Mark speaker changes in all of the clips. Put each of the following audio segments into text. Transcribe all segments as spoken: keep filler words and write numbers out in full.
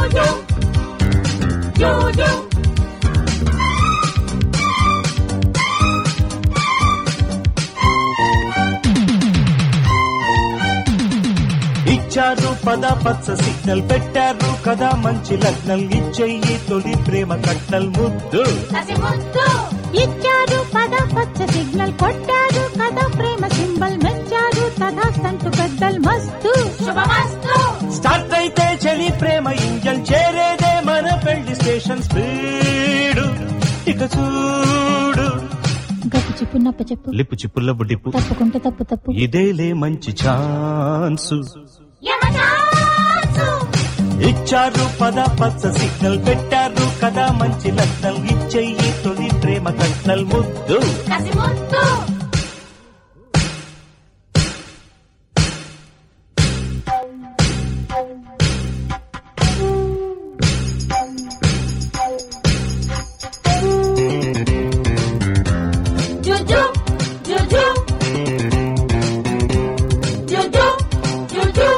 Speaker 1: జోజో జోజో
Speaker 2: ఇచ్చారు పద పచ్చ సిగ్నల్ పెట్టారు కదా మంచి లగ్నల్ ఇచ్చేయి తొలి ప్రేమ కట్టల్ ముద్దు
Speaker 3: ఇచ్చారు పద పచ్చ సిగ్నల్ కొట్టారు కదా ప్రేమ సింబల్ మెచ్చారు తదాస్తంటు పెద్దల్ మస్తు
Speaker 2: స్టార్ట్ అయితే చలి ప్రేమ ఇంజన్ చేరేదే మన పెళ్లి స్టేషన్ స్పీడ్ ఇక చూడు
Speaker 3: గప్పు చెప్పు నప్ప చెప్పు
Speaker 2: లిప్పు చిప్పుల బుడ్డిపు
Speaker 3: తప్పుకుంటే తప్పు తప్పు
Speaker 2: ఇదేలే మంచి ఛాన్సు ఇచ్చారు పద పచ్చ సిగ్నల్ పెట్టారు కదా మంచి లగ్నల్ ఇచ్చేయి తొలి ప్రేమ కట్నల్ ముద్దు
Speaker 1: జోజో జోజో జోజో జోజో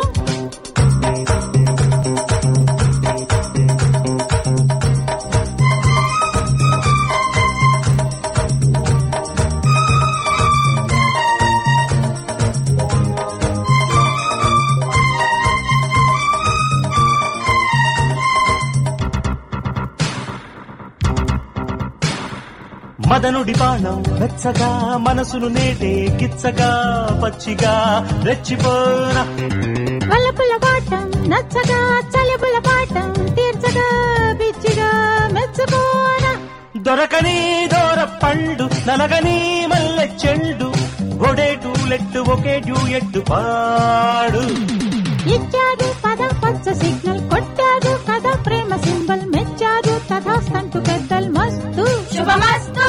Speaker 2: మదనుడి బాణం వెచ్చగా మనసును నేటే గిచ్చగా పచ్చిగా రెచ్చిపోనా
Speaker 3: వల్లపుల పాఠం నచ్చగా చలిపుల పాఠం తీర్చగా పిచ్చిగా మెచ్చుకోనా
Speaker 2: దొరకని దూర పండు నలగని మల్లె చెండు ఒడే టూలెట్టు ఒకే డ్యూయెట్టు పాడు
Speaker 3: ఇచ్చారు పద పచ్చ సిగ్నల్ కొట్టారు కదా ప్రేమ సింబల్ మెచ్చారు తదాస్తంటు పెద్దల్ మస్తు
Speaker 1: శుభమస్తు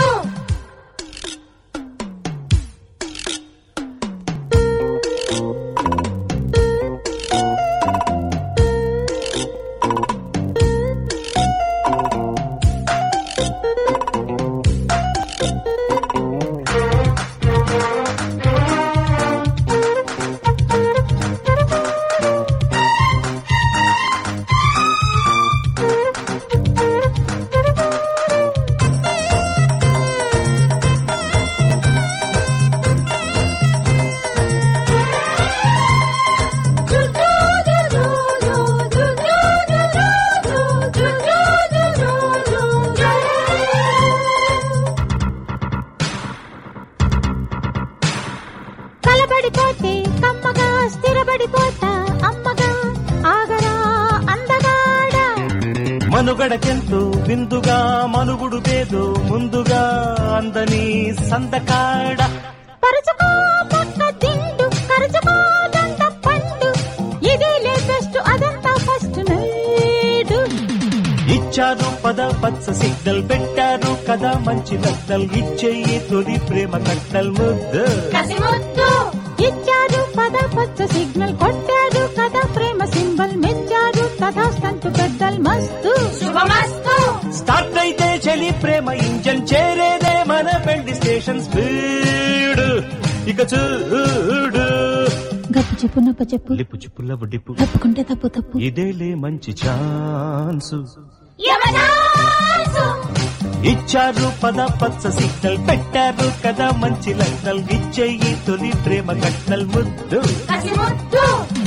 Speaker 3: కలబడిపోతే కమ్మగా స్థిరపడిపోతా అమ్మగా ఆగరా అందగాడా
Speaker 2: మనుగడకెంతో బిందుగా మనుగుడు పేదో ముందుగా అందని సందకాడ
Speaker 3: పరుచుకో పక్క దిండు కరుచుకో దండ పండు ఇది లేటెస్ట్ అదంతా ఫస్ట్ నైట్
Speaker 2: ఇచ్చారు పద పచ్చ సిగ్నల్ పెట్టారు కదా మంచి లగ్నల్ ఇచ్చేయి తొలి ప్రేమ కట్టల్ ముద్దు
Speaker 3: ఇచ్చారు పద పచ్చ సిగ్నల్ కొట్టారు కదా ప్రేమ సింబల్ మెచ్చారు తదాస్తంటు పెద్దల్ మస్తు
Speaker 1: శుభమస్తు
Speaker 2: స్టార్ట్ అయితే చలి ప్రేమ ఇంజన్ చేరేదే మన పెళ్లి స్టేషన్ స్పీడ్ ఇక చూడు
Speaker 3: గప్పు చెప్పు నప్ప చెప్పు
Speaker 2: లిప్పు చిప్పుల బుడ్డిపు
Speaker 3: తప్పుకుంటే తప్పు తప్పు
Speaker 2: ఇదేలే మంచి ఛాన్సు
Speaker 1: యమదాసు
Speaker 2: ఇచ్చారు పద పచ్చ సిగ్నల్ పెట్టారు కదా మంచి లగ్నల్ ఇచ్చేయి తొలి ప్రేమ కట్నల్ ముద్దు
Speaker 1: కసిముద్దు